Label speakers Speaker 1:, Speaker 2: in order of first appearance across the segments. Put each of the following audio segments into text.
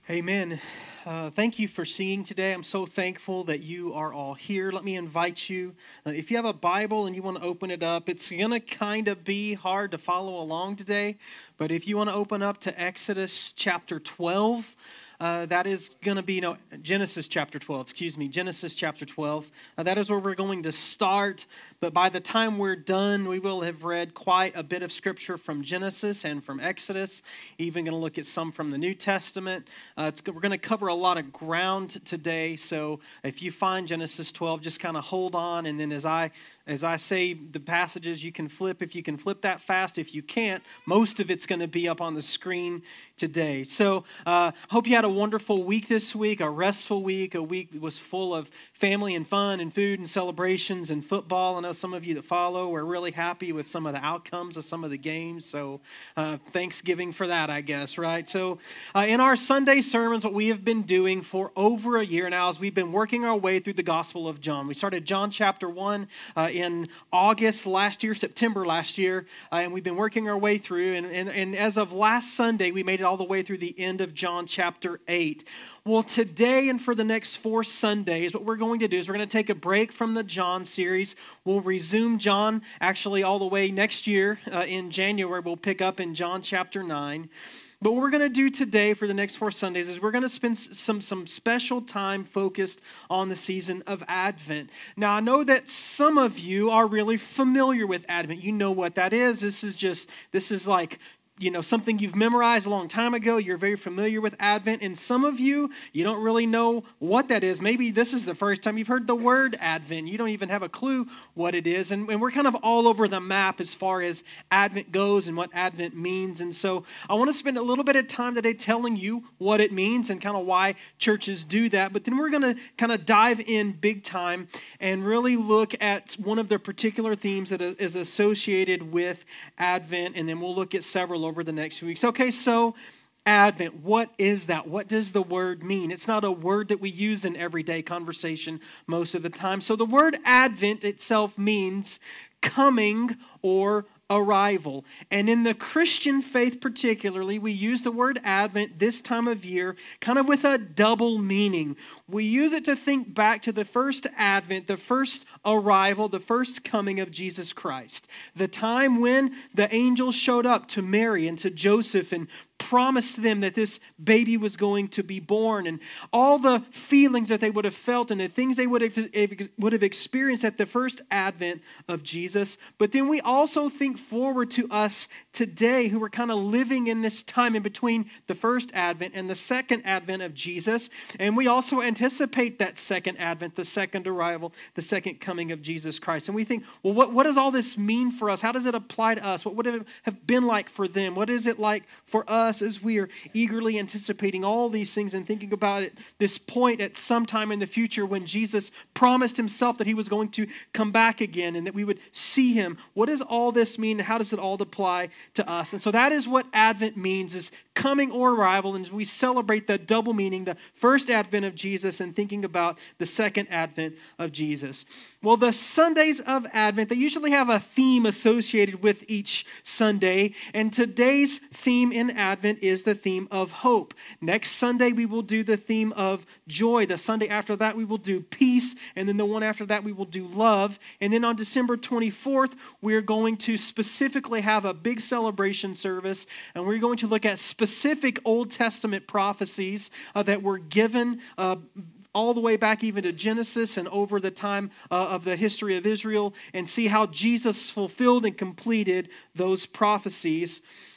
Speaker 1: Amen. Thank you for singing today. I'm so thankful that you are all here. Let me invite you. If you have a Bible and you want to open it up, it's going to kind of be hard to follow along today. But if you want to open up to Exodus chapter 12, that is going to be, Genesis chapter 12, Genesis chapter 12. That is where we're going to start. But by the time we're done, we will have read quite a bit of scripture from Genesis and from Exodus. Even going to look at some from the New Testament. We're going to cover a lot of ground today. So if you find Genesis 12, just kind of hold on. And then as I say the passages, you can flip. If you can flip that fast, if you can't, most of it's going to be up on the screen today. So hope you had a wonderful week this week, a restful week. A week that was full of family and fun and food and celebrations and football. I know some of you that follow are really happy with some of the outcomes of some of the games. So Thanksgiving for that, I guess, right? So in our Sunday sermons, what we have been doing for over a year now is we've been working our way through the Gospel of John. We started John chapter 1 in August last year, September last year, and we've been working our way through. And as of last Sunday, we made it all the way through the end of John chapter 8. Well, today and for the next 4 Sundays, what we're going to do is we're going to take a break from the John series. We'll resume John actually all the way next year in January. We'll pick up in John chapter 9. But what we're going to do today for the next 4 Sundays is we're going to spend some special time focused on the season of Advent. Now, I know that some of you are really familiar with Advent. You know what that is. This is like something you've memorized a long time ago. You're very familiar with Advent. And some of you don't really know what that is. Maybe this is the first time you've heard the word Advent. You don't even have a clue what it is. And we're kind of all over the map as far as Advent goes and what Advent means. And so I want to spend a little bit of time today telling you what it means and kind of why churches do that. But then we're going to kind of dive in big time and really look at one of the particular themes that is associated with Advent. And then we'll look at several over the next few weeks. Okay, so Advent, what is that? What does the word mean? It's not a word that we use in everyday conversation most of the time. So the word Advent itself means coming or arrival. And in the Christian faith particularly, we use the word Advent this time of year kind of with a double meaning. We use it to think back to the first Advent, the first arrival, the first coming of Jesus Christ. The time when the angels showed up to Mary and to Joseph and promised them that this baby was going to be born, and all the feelings that they would have felt and the things they would have experienced at the first advent of Jesus. But then we also think forward to us today who are kind of living in this time in between the first advent and the second advent of Jesus. And we also anticipate that second advent, the second arrival, the second coming of Jesus Christ. And we think, well, what does all this mean for us? How does it apply to us? What would it have been like for them? What is it like for us as we are eagerly anticipating all these things and thinking about it, this point at some time in the future when Jesus promised himself that he was going to come back again and that we would see him? What does all this mean? How does it all apply to us? And so that is what Advent means, is coming or arrival. And we celebrate the double meaning, the first advent of Jesus and thinking about the second advent of Jesus. Well, the Sundays of Advent, they usually have a theme associated with each Sunday. And today's theme in Advent is the theme of hope. Next Sunday, we will do the theme of joy. The Sunday after that, we will do peace. And then the one after that, we will do love. And then on December 24th, we're going to specifically have a big celebration service. And we're going to look at specific Old Testament prophecies that were given all the way back even to Genesis and over the time of the history of Israel, and see how Jesus fulfilled and completed those prophecies.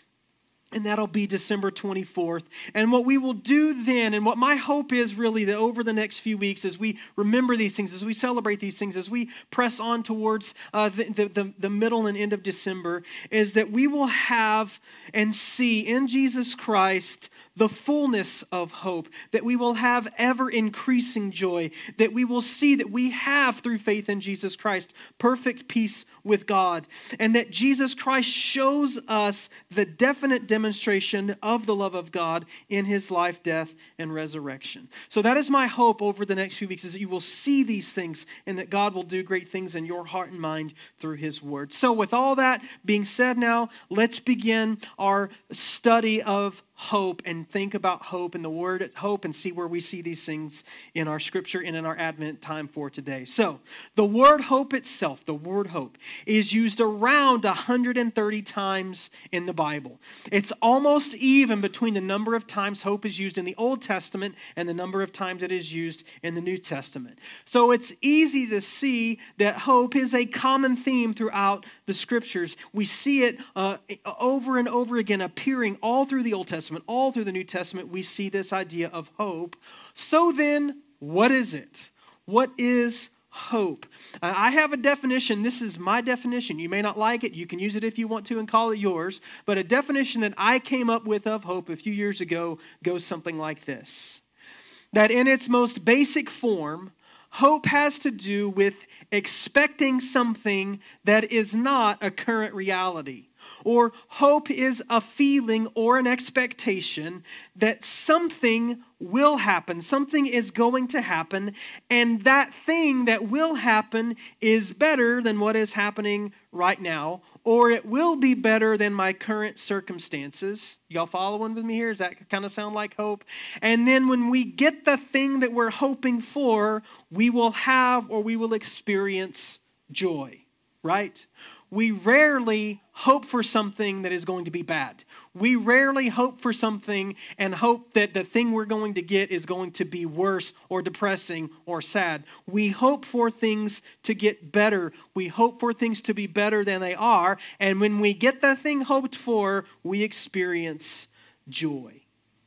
Speaker 1: And that'll be December 24th. And what we will do then, and what my hope is really that over the next few weeks as we remember these things, as we celebrate these things, as we press on towards the middle and end of December, is that we will have and see in Jesus Christ the fullness of hope, that we will have ever increasing joy, that we will see that we have through faith in Jesus Christ perfect peace with God, and that Jesus Christ shows us the definite demonstration of the love of God in his life, death, and resurrection. So that is my hope over the next few weeks, is that you will see these things and that God will do great things in your heart and mind through his word. So with all that being said now, let's begin our study of hope and think about hope and the word hope and see where we see these things in our scripture and in our Advent time for today. So, the word hope itself, the word hope, is used around 130 times in the Bible. It's almost even between the number of times hope is used in the Old Testament and the number of times it is used in the New Testament. So it's easy to see that hope is a common theme throughout the scriptures. We see it over and over again appearing all through the Old Testament, all through the New Testament. We see this idea of hope. So then, what is it? What is hope? I have a definition. This is my definition. You may not like it. You can use it if you want to and call it yours. But a definition that I came up with of hope a few years ago goes something like this. That in its most basic form, hope has to do with expecting something that is not a current reality. Or hope is a feeling or an expectation that something will happen, something is going to happen, and that thing that will happen is better than what is happening right now, or it will be better than my current circumstances. Y'all following with me here? Does that kind of sound like hope? And then when we get the thing that we're hoping for, we will have or we will experience joy, right? We rarely hope for something that is going to be bad. We rarely hope for something and hope that the thing we're going to get is going to be worse or depressing or sad. We hope for things to get better. We hope for things to be better than they are. And when we get the thing hoped for, we experience joy.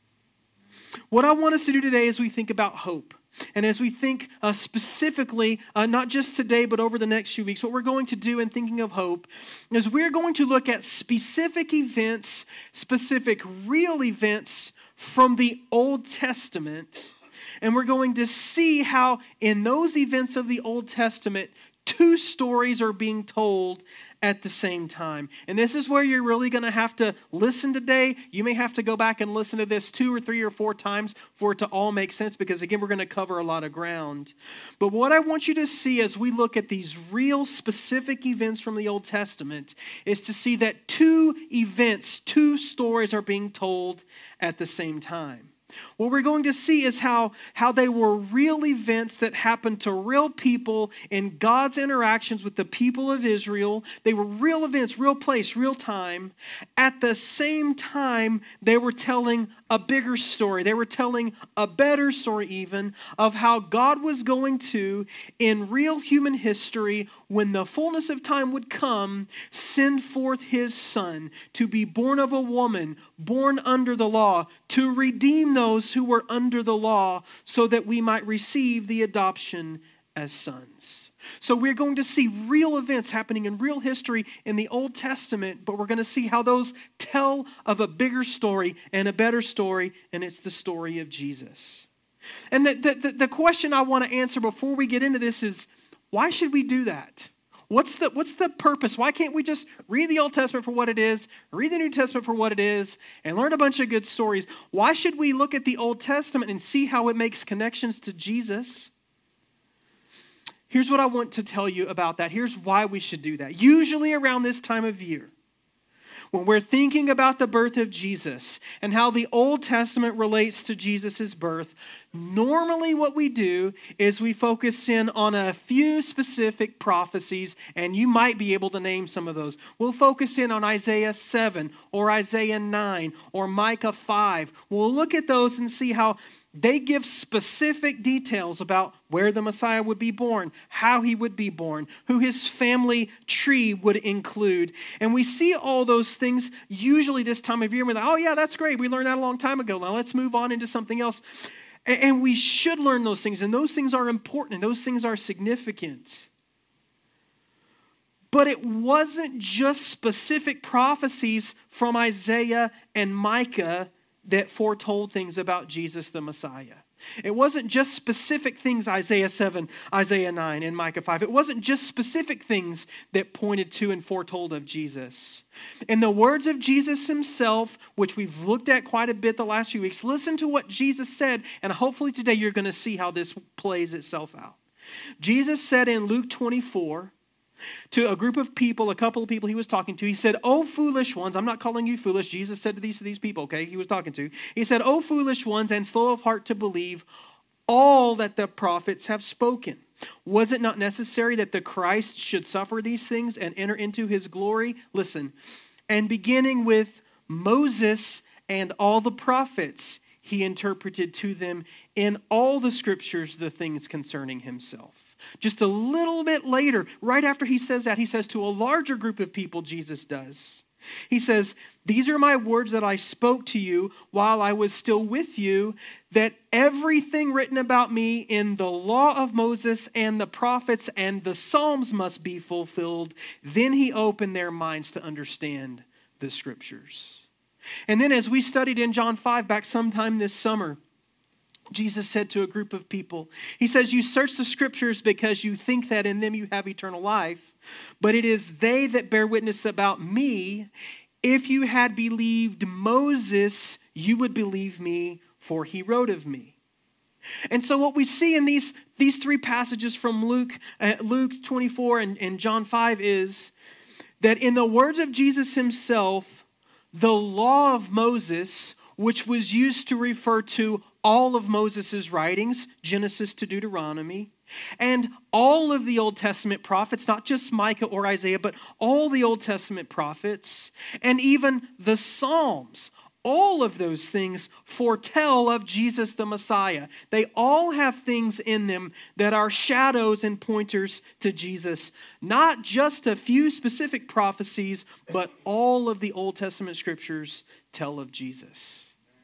Speaker 1: What I want us to do today as we think about hope, and as we think specifically, not just today, but over the next few weeks, what we're going to do in thinking of hope is we're going to look at specific events, specific real events from the Old Testament. And we're going to see how in those events of the Old Testament, two stories are being told at the same time. And this is where you're really going to have to listen today. You may have to go back and listen to this 2 or 3 or 4 times for it to all make sense, because again, we're going to cover a lot of ground. But what I want you to see as we look at these real specific events from the Old Testament is to see that two events, two stories are being told at the same time. What we're going to see is how they were real events that happened to real people in God's interactions with the people of Israel. They were real events, real place, real time. At the same time, they were telling a bigger story. They were telling a better story even of how God was going to, in real human history, when the fullness of time would come, send forth His Son to be born of a woman, born under the law, to redeem those who were under the law so that we might receive the adoption as sons. So we're going to see real events happening in real history in the Old Testament, but we're going to see how those tell of a bigger story and a better story, and it's the story of Jesus. And the question I want to answer before we get into this is, why should we do that? What's the purpose? Why can't we just read the Old Testament for what it is, read the New Testament for what it is, and learn a bunch of good stories? Why should we look at the Old Testament and see how it makes connections to Jesus? Here's what I want to tell you about that. Here's why we should do that. Usually around this time of year, when we're thinking about the birth of Jesus and how the Old Testament relates to Jesus' birth, normally what we do is we focus in on a few specific prophecies, and you might be able to name some of those. We'll focus in on Isaiah 7 or Isaiah 9 or Micah 5. We'll look at those and see how they give specific details about where the Messiah would be born, how He would be born, who His family tree would include. And we see all those things usually this time of year. We're like, oh yeah, that's great. We learned that a long time ago. Now let's move on into something else. And we should learn those things. And those things are important. And those things are significant. But it wasn't just specific prophecies from Isaiah and Micah that foretold things about Jesus the Messiah. It wasn't just specific things, Isaiah 7, Isaiah 9, and Micah 5. It wasn't just specific things that pointed to and foretold of Jesus. In the words of Jesus Himself, which we've looked at quite a bit the last few weeks, listen to what Jesus said, and hopefully today you're going to see how this plays itself out. Jesus said in Luke 24, to a group of people, a couple of people he was talking to. He said, "Oh, foolish ones," I'm not calling you foolish. Jesus said to these people, okay, he was talking to. He said, "Oh, foolish ones, and slow of heart to believe all that the prophets have spoken. Was it not necessary that the Christ should suffer these things and enter into his glory?" Listen, "and beginning with Moses and all the prophets, he interpreted to them in all the scriptures the things concerning himself." Just a little bit later, right after he says that, he says to a larger group of people, Jesus does. He says, "These are my words that I spoke to you while I was still with you, that everything written about me in the law of Moses and the prophets and the Psalms must be fulfilled." Then he opened their minds to understand the scriptures. And then as we studied in John 5 back sometime this summer, Jesus said to a group of people, he says, "You search the scriptures because you think that in them you have eternal life, but it is they that bear witness about me. If you had believed Moses, you would believe me, for he wrote of me." And so what we see in these three passages from Luke 24 and John 5 is that in the words of Jesus himself, the law of Moses, which was used to refer to all of Moses' writings, Genesis to Deuteronomy, and all of the Old Testament prophets, not just Micah or Isaiah, but all the Old Testament prophets, and even the Psalms, all of those things foretell of Jesus the Messiah. They all have things in them that are shadows and pointers to Jesus. Not just a few specific prophecies, but all of the Old Testament scriptures tell of Jesus.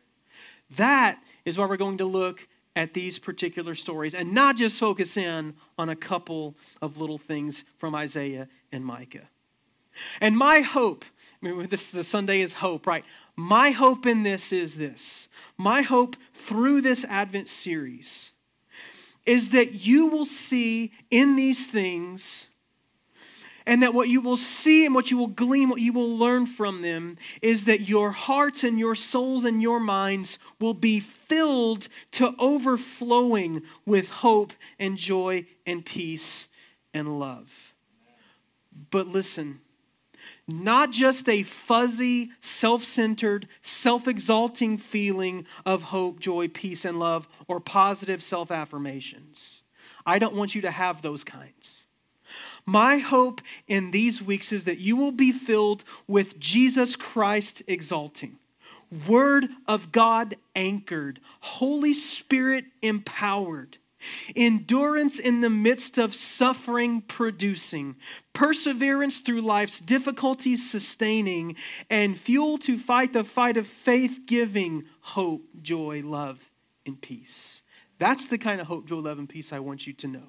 Speaker 1: That is why we're going to look at these particular stories and not just focus in on a couple of little things from Isaiah and Micah. And my hope, the Sunday is hope, right? My hope in this is this. My hope through this Advent series is that you will see in these things, and that what you will see and what you will glean, what you will learn from them, is that your hearts and your souls and your minds will be filled to overflowing with hope and joy and peace and love. But listen, not just a fuzzy, self-centered, self-exalting feeling of hope, joy, peace, and love, or positive self-affirmations. I don't want you to have those kinds. My hope in these weeks is that you will be filled with Jesus Christ exalting, Word of God anchored, Holy Spirit empowered, endurance in the midst of suffering producing, perseverance through life's difficulties sustaining, and fuel to fight the fight of faith giving, hope, joy, love, and peace. That's the kind of hope, joy, love, and peace I want you to know.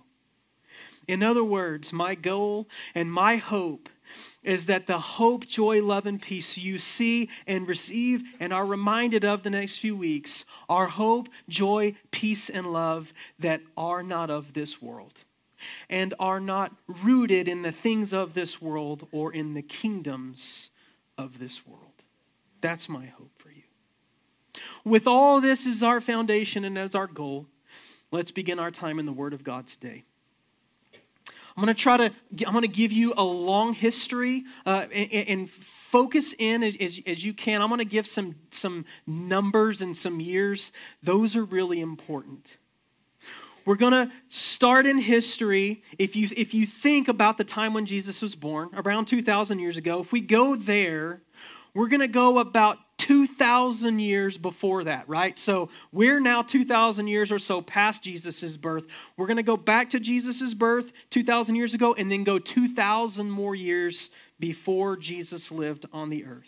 Speaker 1: In other words, my goal and my hope is that the hope, joy, love, and peace you see and receive and are reminded of the next few weeks are hope, joy, peace, and love that are not of this world and are not rooted in the things of this world or in the kingdoms of this world. That's my hope for you. With all this as our foundation and as our goal, let's begin our time in the Word of God today. I'm going to give you a long history and focus in as you can. I'm going to give some numbers and some years. Those are really important. We're going to start in history. If you think about the time when Jesus was born, around 2,000 years ago, if we go there, we're going to go about 2,000 years before that, right? So we're now 2,000 years or so past Jesus' birth. We're going to go back to Jesus' birth 2,000 years ago and then go 2,000 more years before Jesus lived on the earth.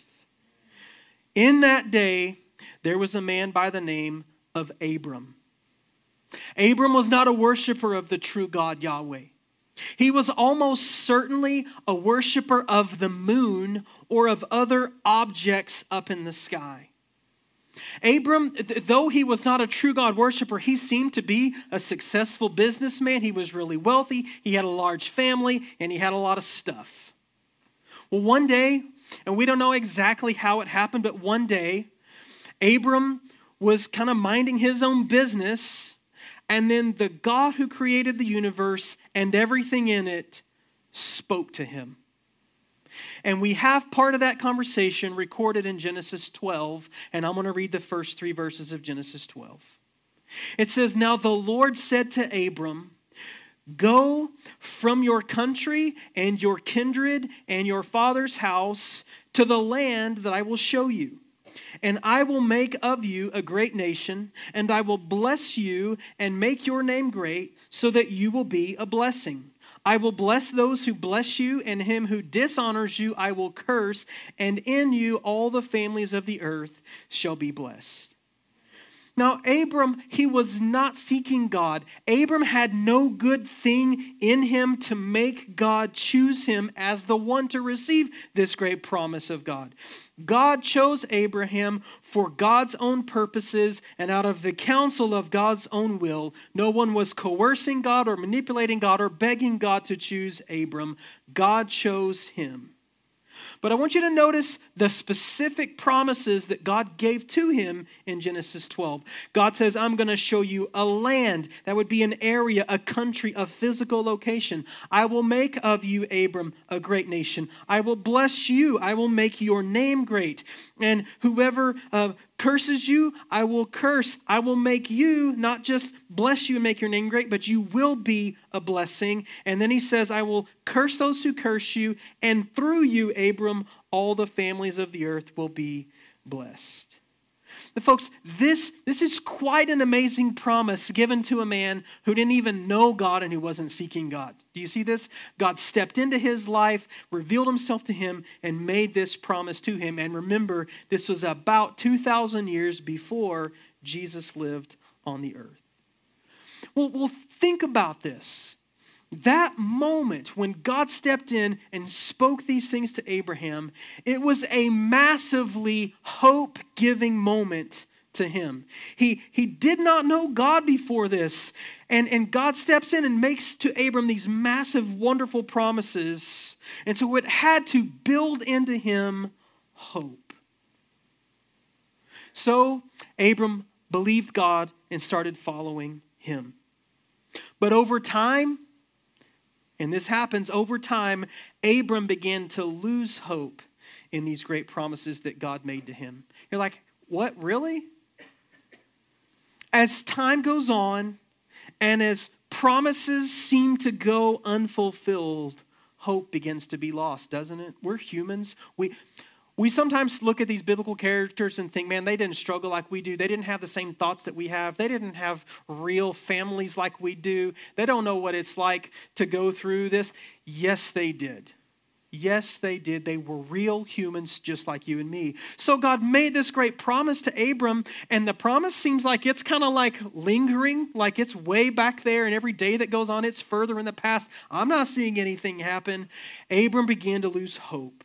Speaker 1: In that day, there was a man by the name of Abram. Abram was not a worshiper of the true God Yahweh. He was almost certainly a worshiper of the moon or of other objects up in the sky. Abram, though he was not a true God worshiper, he seemed to be a successful businessman. He was really wealthy. He had a large family, and he had a lot of stuff. Well, one day, and we don't know exactly how it happened, but one day, Abram was kind of minding his own business, and then the God who created the universe and everything in it spoke to him. And we have part of that conversation recorded in Genesis 12, and I'm going to read the first 3 verses of Genesis 12. It says, "Now the Lord said to Abram, go from your country and your kindred and your father's house to the land that I will show you. And I will make of you a great nation, and I will bless you and make your name great, so that you will be a blessing. I will bless those who bless you, and him who dishonors you I will curse, and in you all the families of the earth shall be blessed." Now, Abram, he was not seeking God. Abram had no good thing in him to make God choose him as the one to receive this great promise of God. God chose Abraham for God's own purposes and out of the counsel of God's own will. No one was coercing God or manipulating God or begging God to choose Abram. God chose him. But I want you to notice the specific promises that God gave to him in Genesis 12. God says, I'm going to show you a land. That would be an area, a country, a physical location. I will make of you, Abram, a great nation. I will bless you. I will make your name great. And whoever curses you, I will curse. I will make you, not just bless you and make your name great, but you will be a blessing. And then he says, I will curse those who curse you, and through you, Abram, all the families of the earth will be blessed. But folks, this is quite an amazing promise given to a man who didn't even know God and who wasn't seeking God. Do you see this? God stepped into his life, revealed himself to him, and made this promise to him. And remember, this was about 2,000 years before Jesus lived on the earth. Well, think about this. That moment when God stepped in and spoke these things to Abraham, it was a massively hope-giving moment to him. He did not know God before this, and God steps in and makes to Abram these massive, wonderful promises. And so it had to build into him hope. So Abram believed God and started following him. But over time, and this happens over time, Abram began to lose hope in these great promises that God made to him. You're like, what, really? As time goes on, and as promises seem to go unfulfilled, hope begins to be lost, doesn't it? We're humans. We sometimes look at these biblical characters and think, man, they didn't struggle like we do. They didn't have the same thoughts that we have. They didn't have real families like we do. They don't know what it's like to go through this. Yes, they did. Yes, they did. They were real humans just like you and me. So God made this great promise to Abram, and the promise seems like it's kind of like lingering, like it's way back there, and every day that goes on, it's further in the past. I'm not seeing anything happen. Abram began to lose hope.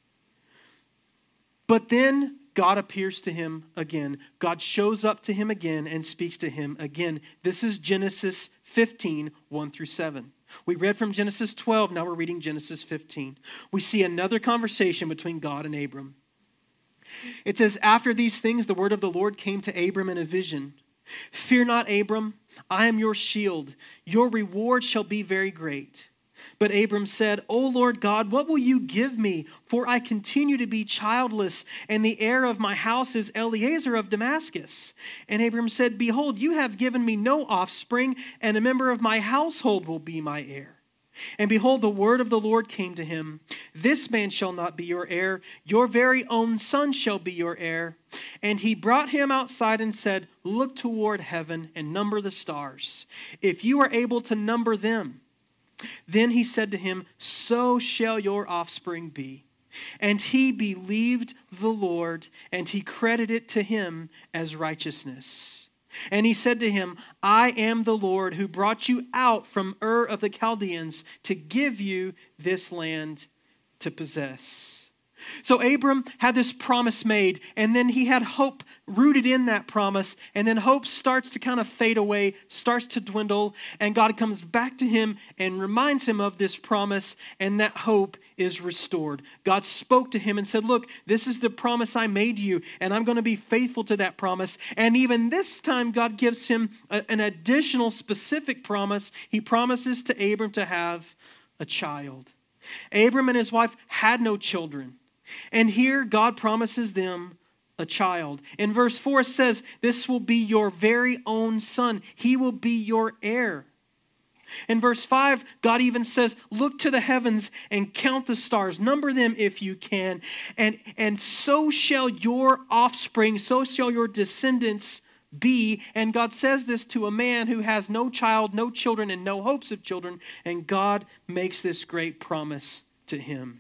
Speaker 1: But then God appears to him again. God shows up to him again and speaks to him again. This is Genesis 15, 1 through 7. We read from Genesis 12, now we're reading Genesis 15. We see another conversation between God and Abram. It says, after these things, the word of the Lord came to Abram in a vision. Fear not, Abram, I am your shield. Your reward shall be very great. But Abram said, O Lord God, what will you give me? For I continue to be childless, and the heir of my house is Eliezer of Damascus. And Abram said, Behold, you have given me no offspring, and a member of my household will be my heir. And behold, the word of the Lord came to him. This man shall not be your heir. Your very own son shall be your heir. And he brought him outside and said, Look toward heaven and number the stars, if you are able to number them. Then he said to him, So shall your offspring be. And he believed the Lord, and he credited it to him as righteousness. And he said to him, I am the Lord who brought you out from Ur of the Chaldeans to give you this land to possess. So Abram had this promise made, and then he had hope rooted in that promise, and then hope starts to kind of fade away, starts to dwindle, and God comes back to him and reminds him of this promise, and that hope is restored. God spoke to him and said, look, this is the promise I made you, and I'm going to be faithful to that promise. And even this time, God gives him an additional specific promise. He promises to Abram to have a child. Abram and his wife had no children. And here God promises them a child. In verse 4 it says, this will be your very own son. He will be your heir. In verse 5, God even says, look to the heavens and count the stars. Number them if you can. And so shall your offspring, so shall your descendants be. And God says this to a man who has no child, no children, and no hopes of children. And God makes this great promise to him.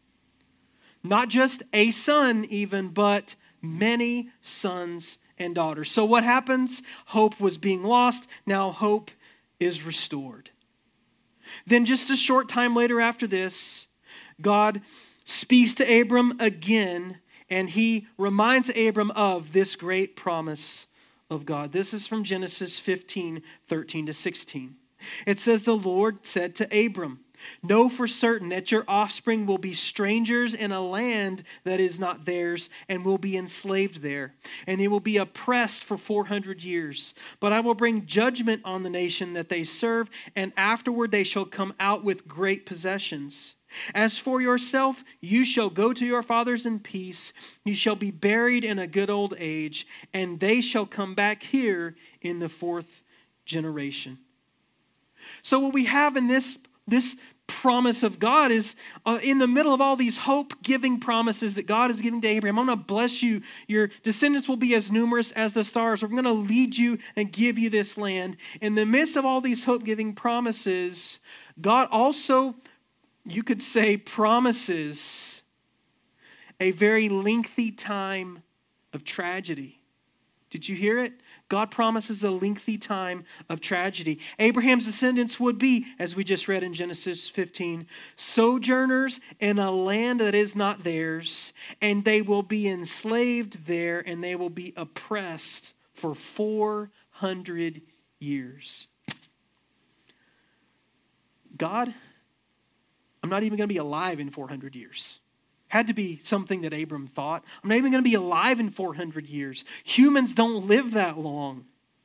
Speaker 1: Not just a son even, but many sons and daughters. So what happens? Hope was being lost. Now hope is restored. Then just a short time later after this, God speaks to Abram again, and he reminds Abram of this great promise of God. This is from Genesis 15, 13 to 16. It says, the Lord said to Abram, know for certain that your offspring will be strangers in a land that is not theirs and will be enslaved there. And they will be oppressed for 400 years. But I will bring judgment on the nation that they serve, and afterward they shall come out with great possessions. As for yourself, you shall go to your fathers in peace. You shall be buried in a good old age, and they shall come back here in the 4th generation. So what we have in this promise of God is in the middle of all these hope-giving promises that God is giving to Abraham. I'm going to bless you. Your descendants will be as numerous as the stars. We're going to lead you and give you this land. In the midst of all these hope-giving promises, God also, you could say, promises a very lengthy time of tragedy. Did you hear it? God promises a lengthy time of tragedy. Abraham's descendants would be, as we just read in Genesis 15, sojourners in a land that is not theirs, and they will be enslaved there, and they will be oppressed for 400 years. God, I'm not even going to be alive in 400 years. Had to be something that Abram thought. I'm not even going to be alive in 400 years. Humans don't live that long.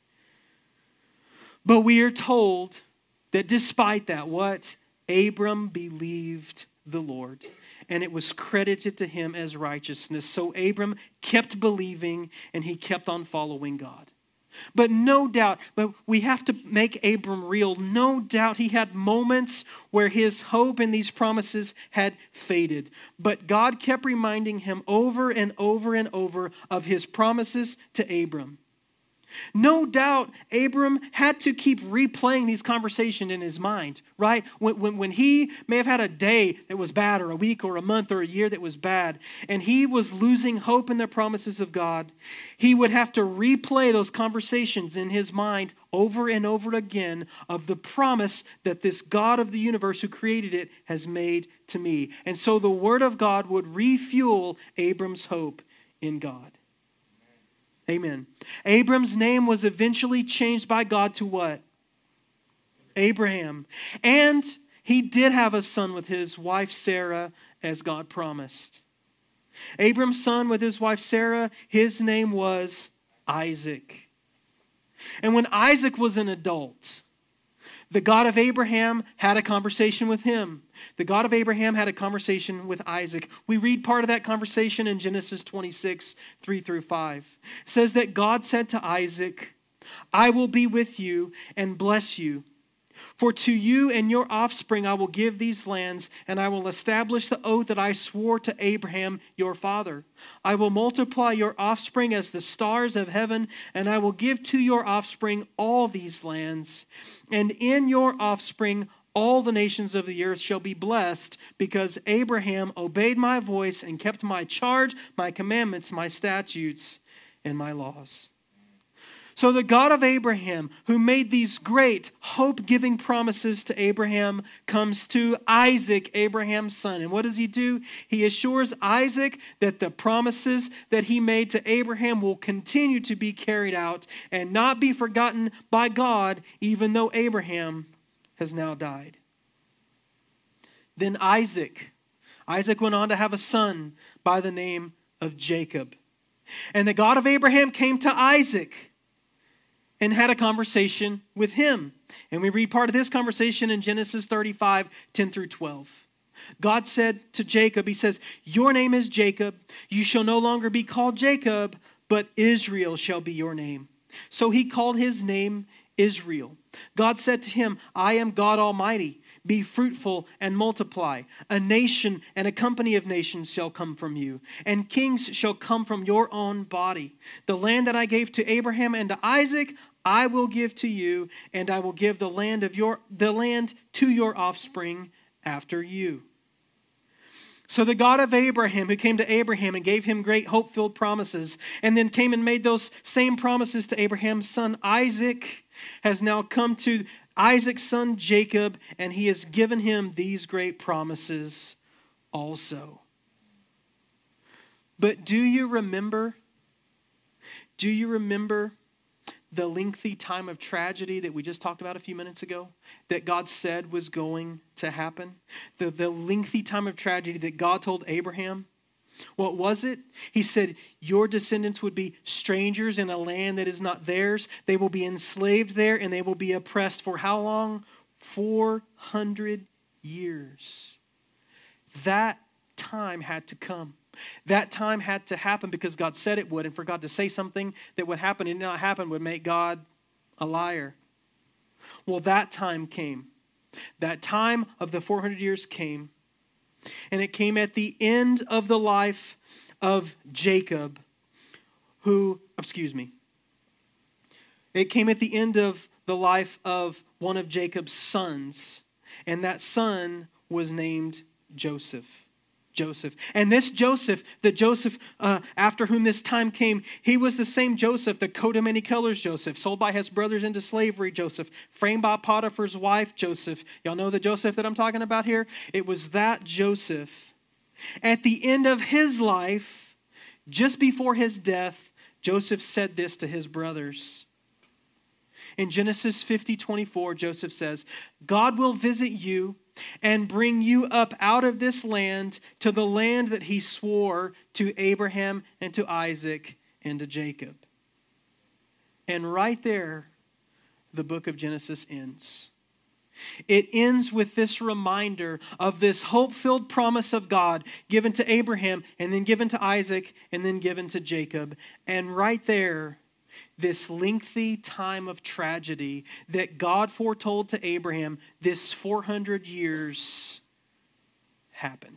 Speaker 1: But we are told that despite that, what? Abram believed the Lord, and it was credited to him as righteousness. So Abram kept believing, and he kept on following God. But no doubt, but we have to make Abram real. No doubt he had moments where his hope in these promises had faded. But God kept reminding him over and over and over of his promises to Abram. No doubt, Abram had to keep replaying these conversations in his mind, right? When he may have had a day that was bad, or a week, or a month, or a year that was bad, and he was losing hope in the promises of God, he would have to replay those conversations in his mind over and over again of the promise that this God of the universe who created it has made to me. And so the Word of God would refuel Abram's hope in God. Amen. Abram's name was eventually changed by God to what? Abraham. And he did have a son with his wife Sarah, as God promised. Abram's son with his wife Sarah, his name was Isaac. And when Isaac was an adult, the God of Abraham had a conversation with him. The God of Abraham had a conversation with Isaac. We read part of that conversation in Genesis 26, 3 through 5. It says that God said to Isaac, I will be with you and bless you. For to you and your offspring I will give these lands, and I will establish the oath that I swore to Abraham your father. I will multiply your offspring as the stars of heaven, and I will give to your offspring all these lands. And in your offspring all the nations of the earth shall be blessed, because Abraham obeyed my voice and kept my charge, my commandments, my statutes, and my laws. So the God of Abraham, who made these great hope-giving promises to Abraham, comes to Isaac, Abraham's son. And what does he do? He assures Isaac that the promises that he made to Abraham will continue to be carried out and not be forgotten by God, even though Abraham has now died. Then Isaac went on to have a son by the name of Jacob. And the God of Abraham came to Isaac and had a conversation with him. And we read part of this conversation in Genesis 35, 10 through 12. God said to Jacob, he says, your name is Jacob. You shall no longer be called Jacob, but Israel shall be your name. So he called his name Israel. God said to him, I am God Almighty. Be fruitful and multiply. A nation and a company of nations shall come from you, and kings shall come from your own body. The land that I gave to Abraham and to Isaac, I will give to you, and I will give the land to your offspring after you. So the God of Abraham, who came to Abraham and gave him great hope-filled promises, and then came and made those same promises to Abraham's son Isaac, has now come to Isaac's son Jacob, and he has given him these great promises also. But do you remember the lengthy time of tragedy that we just talked about a few minutes ago, that God said was going to happen? The lengthy time of tragedy that God told Abraham. What was it? He said, your descendants would be strangers in a land that is not theirs. They will be enslaved there, and they will be oppressed for how long? 400 years. That time had to come. That time had to happen because God said it would, and for God to say something that would happen and not happen would make God a liar. Well, that time came. That time of the 400 years came, and it came at the end of the life of Jacob, it came at the end of the life of one of Jacob's sons, and that son was named Joseph. And this Joseph, after whom this time came, he was the same Joseph, the coat of many colors Joseph, sold by his brothers into slavery Joseph, framed by Potiphar's wife Joseph. Y'all know the Joseph that I'm talking about here? It was that Joseph. At the end of his life, just before his death, Joseph said this to his brothers. In Genesis 50:24, Joseph says, God will visit you and bring you up out of this land to the land that he swore to Abraham and to Isaac and to Jacob. And right there, the book of Genesis ends. It ends with this reminder of this hope-filled promise of God given to Abraham and then given to Isaac and then given to Jacob. And right there, this lengthy time of tragedy that God foretold to Abraham, this 400 years happened.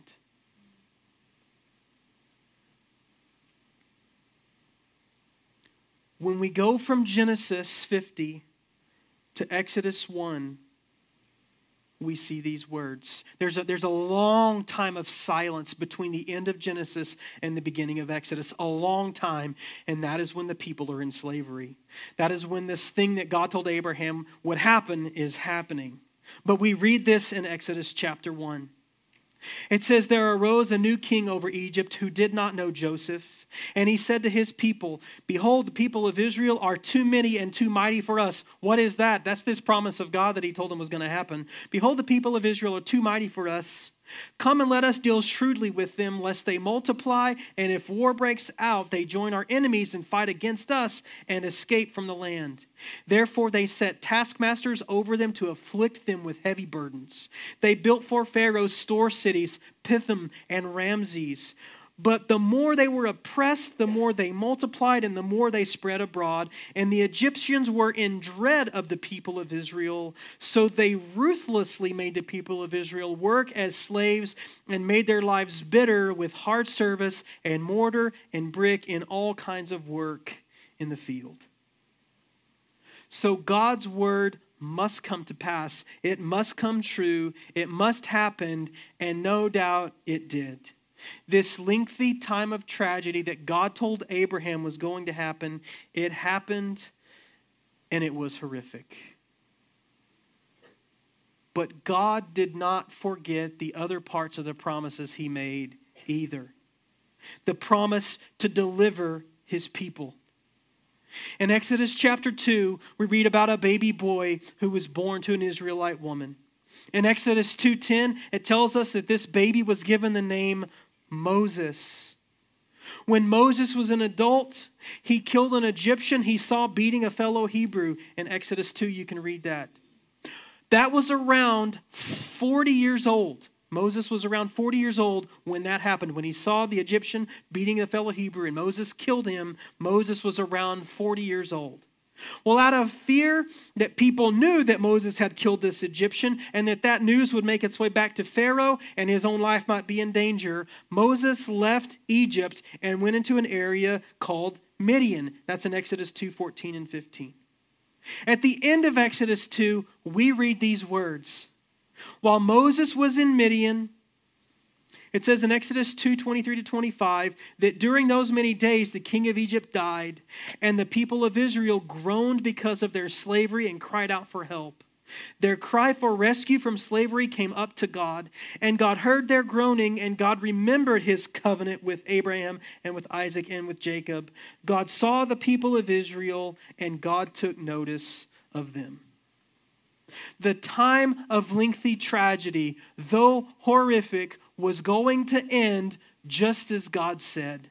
Speaker 1: When we go from Genesis 50 to Exodus 1, we see these words. There's a long time of silence between the end of Genesis and the beginning of Exodus. A long time. And that is when the people are in slavery. That is when this thing that God told Abraham would happen is happening. But we read this in Exodus chapter 1. It says, there arose a new king over Egypt who did not know Joseph. And he said to his people, behold, the people of Israel are too many and too mighty for us. What is that? That's this promise of God that he told them was going to happen. Behold, the people of Israel are too mighty for us. Come and let us deal shrewdly with them, lest they multiply, and if war breaks out, they join our enemies and fight against us and escape from the land. Therefore they set taskmasters over them to afflict them with heavy burdens. They built for Pharaoh store cities, Pithom and Ramses. But the more they were oppressed, the more they multiplied and the more they spread abroad. And the Egyptians were in dread of the people of Israel. So they ruthlessly made the people of Israel work as slaves and made their lives bitter with hard service and mortar and brick and all kinds of work in the field. So God's word must come to pass. It must come true. It must happen. And no doubt it did. This lengthy time of tragedy that God told Abraham was going to happen, it happened, and it was horrific. But God did not forget the other parts of the promises he made either. The promise to deliver his people. In Exodus chapter 2, we read about a baby boy who was born to an Israelite woman. In Exodus 2:10, it tells us that this baby was given the name Moses. When Moses was an adult, he killed an Egyptian he saw beating a fellow Hebrew. In Exodus 2, you can read that. That was around 40 years old. Moses was around 40 years old when that happened. When he saw the Egyptian beating a fellow Hebrew and Moses killed him, Moses was around 40 years old. Well, out of fear that people knew that Moses had killed this Egyptian and that news would make its way back to Pharaoh and his own life might be in danger, Moses left Egypt and went into an area called Midian. That's in Exodus 2:14 and 15. At the end of Exodus 2, we read these words. While Moses was in Midian, it says in Exodus 2:23 to 25, that during those many days the king of Egypt died, and the people of Israel groaned because of their slavery and cried out for help. Their cry for rescue from slavery came up to God, and God heard their groaning, and God remembered his covenant with Abraham and with Isaac and with Jacob. God saw the people of Israel, and God took notice of them. The time of lengthy tragedy, though horrific, was going to end just as God said.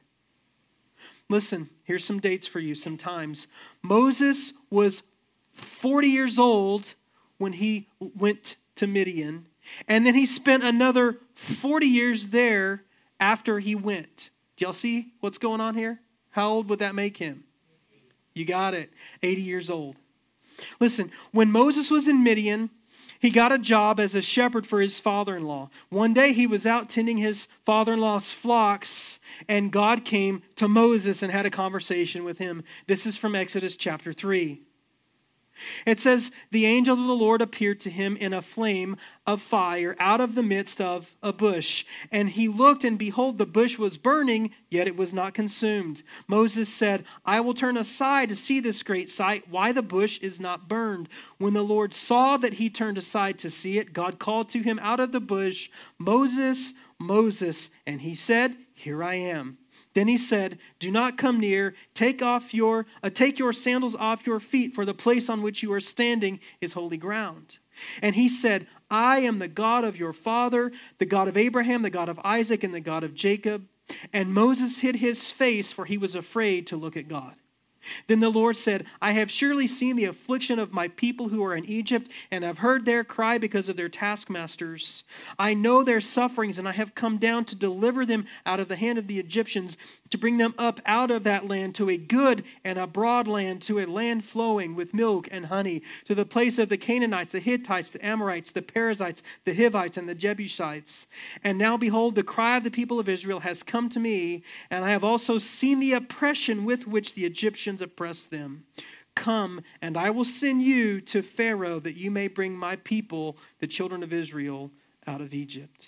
Speaker 1: Listen, here's some dates for you, some times. Moses was 40 years old when he went to Midian, and then he spent another 40 years there after he went. Do y'all see what's going on here? How old would that make him? You got it, 80 years old. Listen, when Moses was in Midian, he got a job as a shepherd for his father-in-law. One day he was out tending his father-in-law's flocks, and God came to Moses and had a conversation with him. This is from Exodus chapter 3. It says, the angel of the Lord appeared to him in a flame of fire out of the midst of a bush. And he looked, and behold, the bush was burning, yet it was not consumed. Moses said, I will turn aside to see this great sight, why the bush is not burned. When the Lord saw that he turned aside to see it, God called to him out of the bush, Moses, Moses. And he said, here I am. Then he said, do not come near. Take your sandals off your feet, for the place on which you are standing is holy ground. And he said, I am the God of your father, the God of Abraham, the God of Isaac, and the God of Jacob. And Moses hid his face, for he was afraid to look at God. Then the Lord said, I have surely seen the affliction of my people who are in Egypt, and have heard their cry because of their taskmasters. I know their sufferings, and I have come down to deliver them out of the hand of the Egyptians, to bring them up out of that land to a good and a broad land, to a land flowing with milk and honey, to the place of the Canaanites, the Hittites, the Amorites, the Perizzites, the Hivites, and the Jebusites. And now behold, the cry of the people of Israel has come to me, and I have also seen the oppression with which the Egyptians oppress them. Come, and I will send you to Pharaoh, that you may bring my people, the children of Israel, out of Egypt.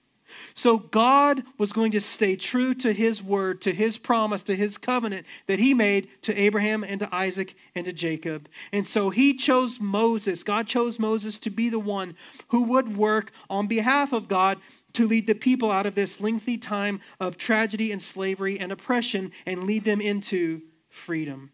Speaker 1: So God was going to stay true to his word, to his promise, to his covenant that he made to Abraham and to Isaac and to Jacob. And so he chose Moses. God chose Moses to be the one who would work on behalf of God to lead the people out of this lengthy time of tragedy and slavery and oppression and lead them into freedom.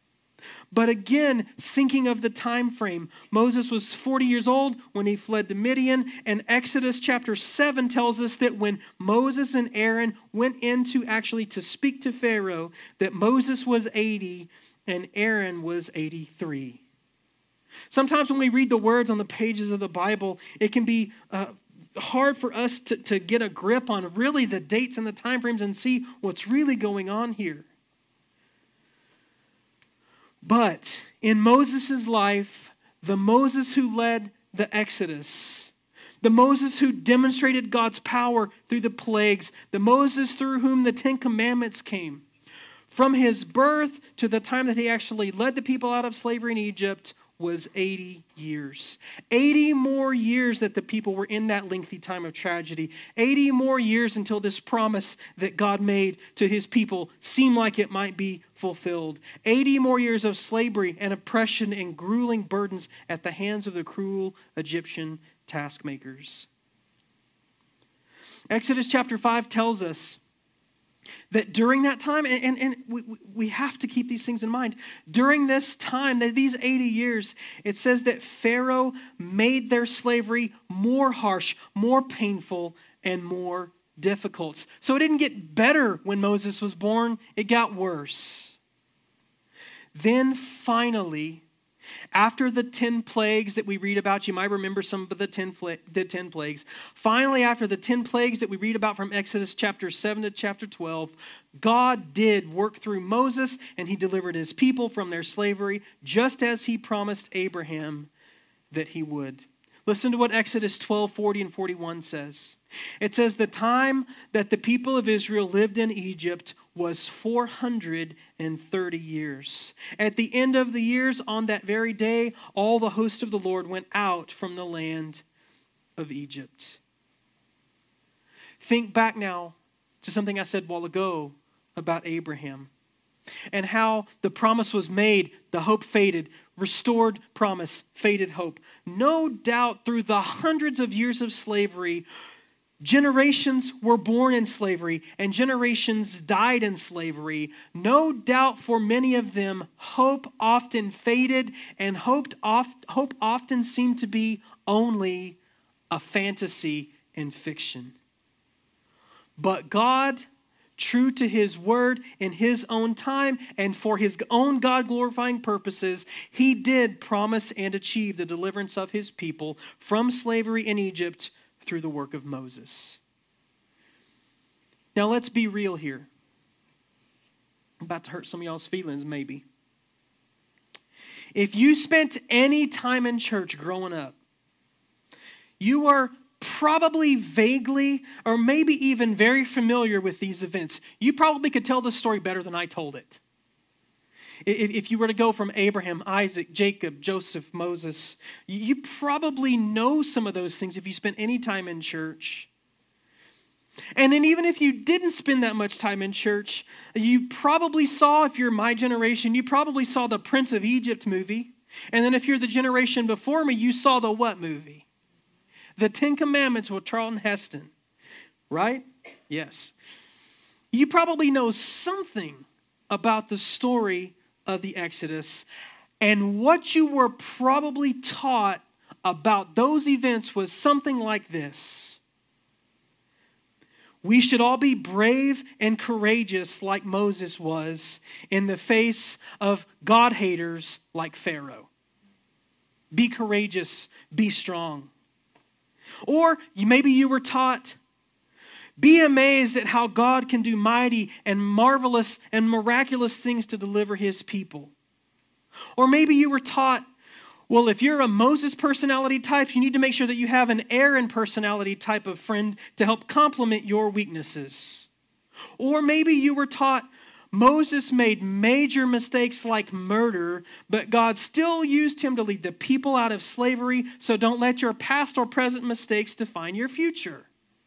Speaker 1: But again, thinking of the time frame, Moses was 40 years old when he fled to Midian, and Exodus chapter 7 tells us that when Moses and Aaron went in to speak to Pharaoh, that Moses was 80 and Aaron was 83. Sometimes when we read the words on the pages of the Bible, it can be hard for us to get a grip on really the dates and the time frames and see what's really going on here. But in Moses' life, the Moses who led the Exodus, the Moses who demonstrated God's power through the plagues, the Moses through whom the Ten Commandments came, from his birth to the time that he actually led the people out of slavery in Egypt was 80 years. 80 more years that the people were in that lengthy time of tragedy. 80 more years until this promise that God made to his people seemed like it might be fulfilled. 80 more years of slavery and oppression and grueling burdens at the hands of the cruel Egyptian taskmakers. Exodus chapter 5 tells us that during that time, and we have to keep these things in mind, during this time, these 80 years, it says that Pharaoh made their slavery more harsh, more painful, and more difficult. So it didn't get better when Moses was born, it got worse. Then finally, After the 10 plagues that we read about, you might remember some of the 10 plagues. Finally, after the 10 plagues that we read about from Exodus chapter 7 to chapter 12, God did work through Moses, and he delivered his people from their slavery, just as he promised Abraham that he would. Listen to what Exodus 12:40 and 41 says. It says, the time that the people of Israel lived in Egypt was 430 years. At the end of the years, on that very day, all the host of the Lord went out from the land of Egypt. Think back now to something I said a while ago about Abraham and how the promise was made, the hope faded, restored promise, faded hope. No doubt through the hundreds of years of slavery, generations were born in slavery and generations died in slavery. No doubt for many of them, hope often faded and hope often seemed to be only a fantasy and fiction. But God, true to his word in his own time and for his own God-glorifying purposes, he did promise and achieve the deliverance of his people from slavery in Egypt through the work of Moses. Now let's be real here. I'm about to hurt some of y'all's feelings, maybe. If you spent any time in church growing up, you are probably vaguely or maybe even very familiar with these events. You probably could tell the story better than I told it. If you were to go from Abraham, Isaac, Jacob, Joseph, Moses, you probably know some of those things if you spent any time in church. And then even if you didn't spend that much time in church, you probably saw, if you're my generation, you probably saw the Prince of Egypt movie. And then if you're the generation before me, you saw the what movie? The Ten Commandments with Charlton Heston, right? Yes. You probably know something about the story of the Exodus, and what you were probably taught about those events was something like this. We should all be brave and courageous like Moses was in the face of God haters like Pharaoh. Be courageous, be strong. Or maybe you were taught, be amazed at how God can do mighty and marvelous and miraculous things to deliver his people. Or maybe you were taught, well, if you're a Moses personality type, you need to make sure that you have an Aaron personality type of friend to help complement your weaknesses. Or maybe you were taught, Moses made major mistakes like murder, but God still used him to lead the people out of slavery, so don't let your past or present mistakes define your future.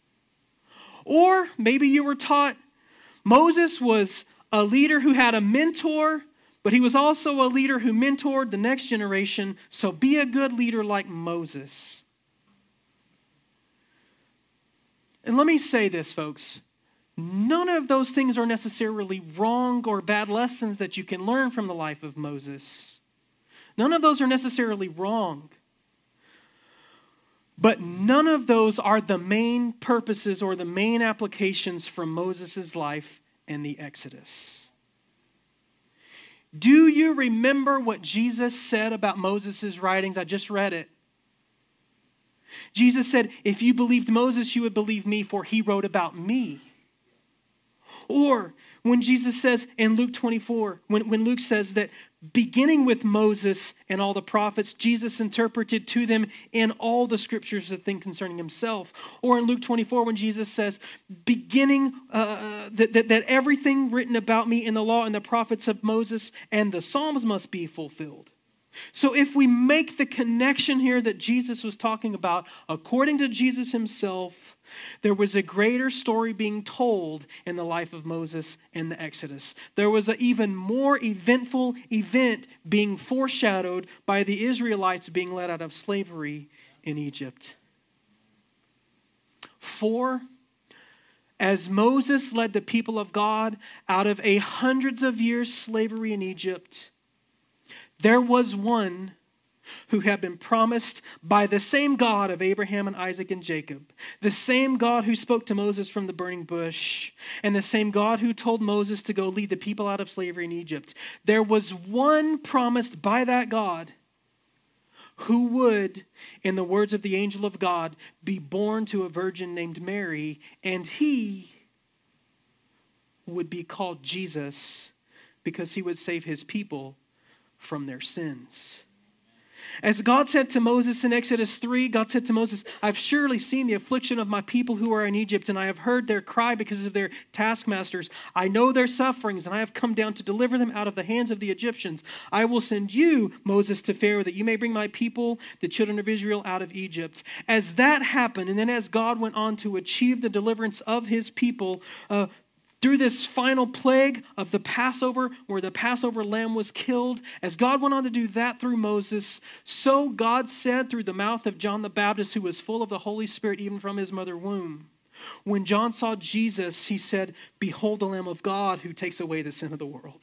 Speaker 1: Or maybe you were taught Moses was a leader who had a mentor, but he was also a leader who mentored the next generation, so be a good leader like Moses. And let me say this, folks. None of those things are necessarily wrong or bad lessons that you can learn from the life of Moses. None of those are necessarily wrong. But none of those are the main purposes or the main applications from Moses' life and the Exodus. Do you remember what Jesus said about Moses' writings? I just read it. Jesus said, if you believed Moses, you would believe me, for he wrote about me. Or when Jesus says in Luke 24, when Luke says that beginning with Moses and all the prophets, Jesus interpreted to them in all the scriptures the thing concerning himself. Or in Luke 24, when Jesus says, beginning that everything written about me in the law and the prophets of Moses and the Psalms must be fulfilled. So if we make the connection here that Jesus was talking about, according to Jesus himself, there was a greater story being told in the life of Moses and the Exodus. There was an even more eventful event being foreshadowed by the Israelites being led out of slavery in Egypt. For as Moses led the people of God out of a hundreds of years slavery in Egypt, there was one who had been promised by the same God of Abraham and Isaac and Jacob, the same God who spoke to Moses from the burning bush, and the same God who told Moses to go lead the people out of slavery in Egypt. There was one promised by that God who would, in the words of the angel of God, be born to a virgin named Mary, and he would be called Jesus because he would save his people from their sins. As God said to Moses in Exodus 3, God said to Moses, I've surely seen the affliction of my people who are in Egypt, and I have heard their cry because of their taskmasters. I know their sufferings, and I have come down to deliver them out of the hands of the Egyptians. I will send you, Moses, to Pharaoh, that you may bring my people, the children of Israel, out of Egypt. As that happened, and then as God went on to achieve the deliverance of his people, through this final plague of the Passover, where the Passover lamb was killed, as God went on to do that through Moses, so God said through the mouth of John the Baptist, who was full of the Holy Spirit even from his mother womb. When John saw Jesus, he said, "Behold the Lamb of God who takes away the sin of the world."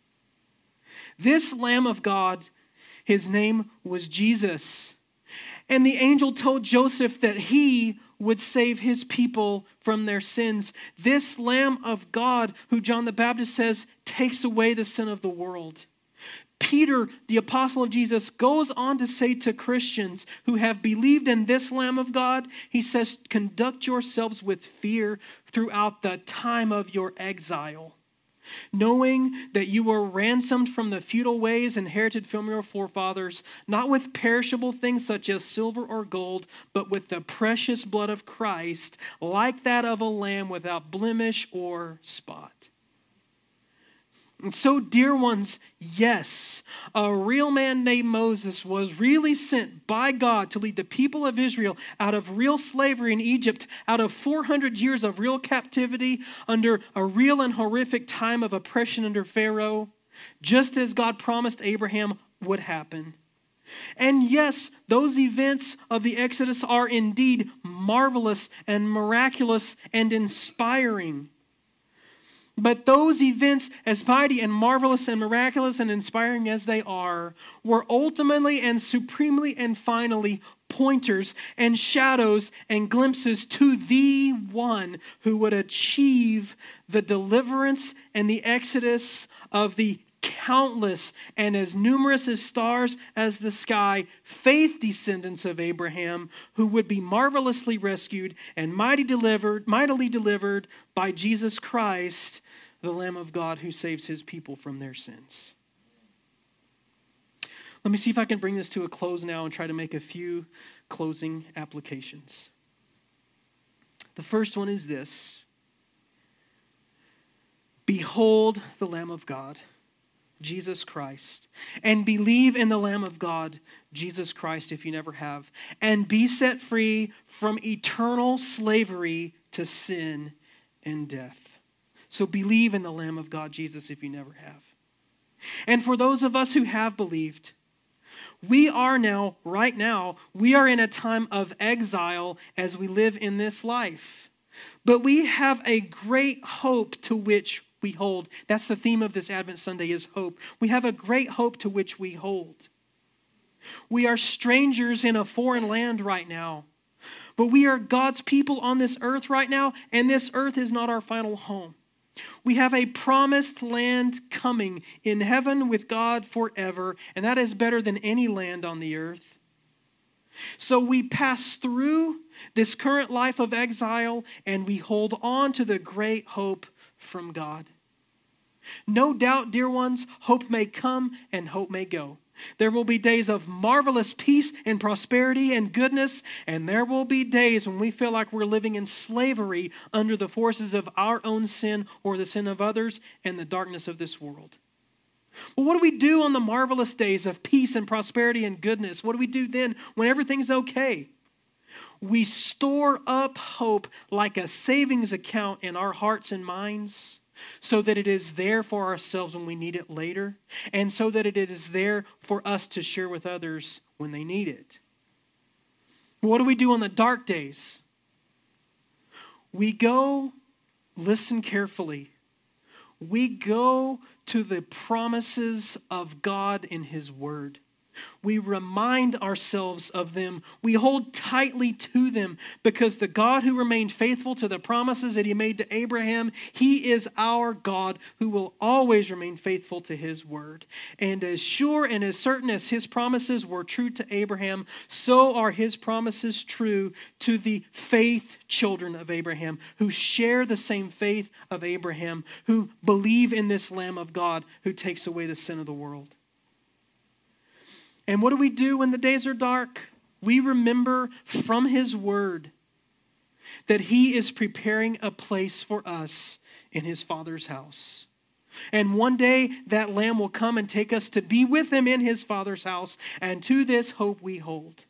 Speaker 1: This Lamb of God, his name was Jesus. And the angel told Joseph that he would save his people from their sins. This Lamb of God, who John the Baptist says takes away the sin of the world. Peter, the apostle of Jesus, goes on to say to Christians who have believed in this Lamb of God, he says, conduct yourselves with fear throughout the time of your exile, knowing that you were ransomed from the futile ways inherited from your forefathers, not with perishable things such as silver or gold, but with the precious blood of Christ, like that of a lamb without blemish or spot. And so, dear ones, yes, a real man named Moses was really sent by God to lead the people of Israel out of real slavery in Egypt, out of 400 years of real captivity under a real and horrific time of oppression under Pharaoh, just as God promised Abraham would happen. And yes, those events of the Exodus are indeed marvelous and miraculous and inspiring. But those events, as mighty and marvelous and miraculous and inspiring as they are, were ultimately and supremely and finally pointers and shadows and glimpses to the one who would achieve the deliverance and the exodus of the countless and as numerous as stars as the sky, faith descendants of Abraham, who would be marvelously rescued and mightily delivered by Jesus Christ, the Lamb of God who saves his people from their sins. Let me see if I can bring this to a close now and try to make a few closing applications. The first one is this: behold the Lamb of God, Jesus Christ, and believe in the Lamb of God, Jesus Christ, if you never have, and be set free from eternal slavery to sin and death. So believe in the Lamb of God, Jesus, if you never have. And for those of us who have believed, we are now, right now, we are in a time of exile as we live in this life. But we have a great hope to which we hold. That's the theme of this Advent Sunday, is hope. We have a great hope to which we hold. We are strangers in a foreign land right now, but we are God's people on this earth right now, and this earth is not our final home. We have a promised land coming in heaven with God forever, and that is better than any land on the earth. So we pass through this current life of exile, and we hold on to the great hope from God. No doubt, dear ones, hope may come and hope may go. There will be days of marvelous peace and prosperity and goodness, and there will be days when we feel like we're living in slavery under the forces of our own sin or the sin of others and the darkness of this world. Well, what do we do on the marvelous days of peace and prosperity and goodness? What do we do then when everything's okay? We store up hope like a savings account in our hearts and minds, so that it is there for ourselves when we need it later, and so that it is there for us to share with others when they need it. What do we do on the dark days? We go, listen carefully, we go to the promises of God in His Word. We remind ourselves of them. We hold tightly to them because the God who remained faithful to the promises that he made to Abraham, he is our God who will always remain faithful to his word. And as sure and as certain as his promises were true to Abraham, so are his promises true to the faith children of Abraham who share the same faith of Abraham, who believe in this Lamb of God who takes away the sin of the world. And what do we do when the days are dark? We remember from his word that he is preparing a place for us in his Father's house. And one day that Lamb will come and take us to be with him in his Father's house. And to this hope we hold.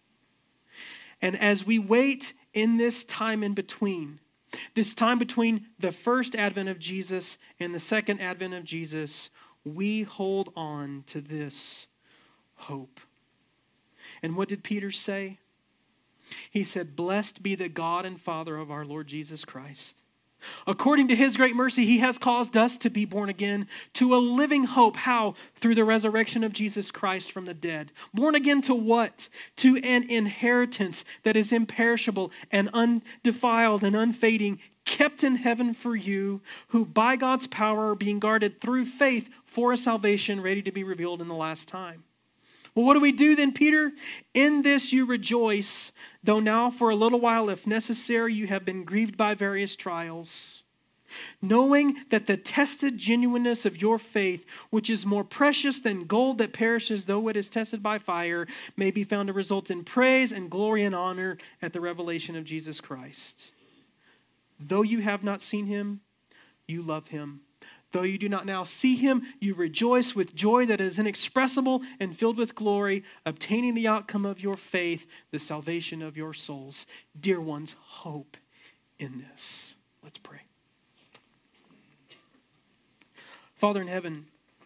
Speaker 1: And as we wait in this time in between, this time between the first advent of Jesus and the second advent of Jesus, we hold on to this hope. And what did Peter say? He said, "Blessed be the God and Father of our Lord Jesus Christ. According to his great mercy, he has caused us to be born again to a living hope." How? Through the resurrection of Jesus Christ from the dead. Born again to what? To an inheritance that is imperishable and undefiled and unfading, kept in heaven for you, who by God's power are being guarded through faith for a salvation ready to be revealed in the last time. Well, what do we do then, Peter? "In this you rejoice, though now for a little while, if necessary, you have been grieved by various trials, knowing that the tested genuineness of your faith, which is more precious than gold that perishes though it is tested by fire, may be found to result in praise and glory and honor at the revelation of Jesus Christ. Though you have not seen him, you love him. Though you do not now see him, you rejoice with joy that is inexpressible and filled with glory, obtaining the outcome of your faith, the salvation of your souls." Dear ones, hope in this. Let's pray. Father in heaven,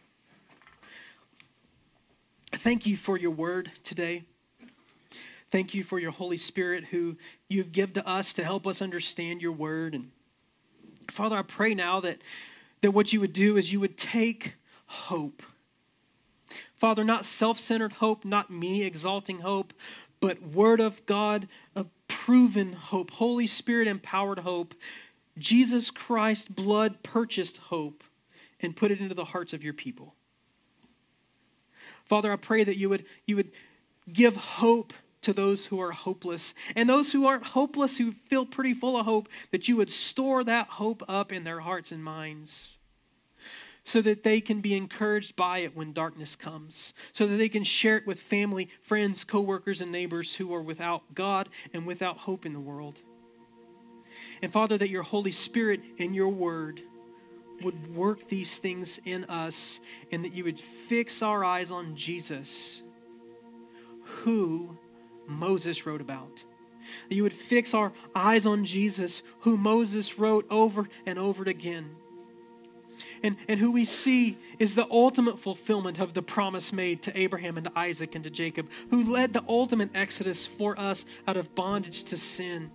Speaker 1: thank you for your word today. Thank you for your Holy Spirit who you've given to us to help us understand your word. And Father, I pray now that what you would do is you would take hope. Father, not self-centered hope, not me exalting hope, but Word of God, a proven hope, Holy Spirit empowered hope, Jesus Christ blood purchased hope, and put it into the hearts of your people. Father, I pray that you would give hope to those who are hopeless, and those who aren't hopeless, who feel pretty full of hope, that you would store that hope up in their hearts and minds so that they can be encouraged by it when darkness comes, so that they can share it with family, friends, co-workers, and neighbors who are without God and without hope in the world. And Father, that your Holy Spirit and your word would work these things in us, and that you would fix our eyes on Jesus, who Moses wrote about. That you would fix our eyes on Jesus, who Moses wrote over and over again. And who we see is the ultimate fulfillment of the promise made to Abraham and to Isaac and to Jacob, who led the ultimate exodus for us out of bondage to sin.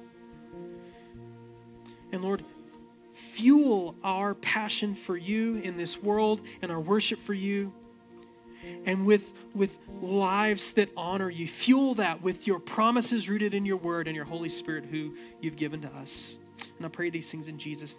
Speaker 1: And Lord, fuel our passion for you in this world and our worship for you. And with lives that honor you. Fuel that with your promises rooted in your word and your Holy Spirit who you've given to us. And I pray these things in Jesus' name.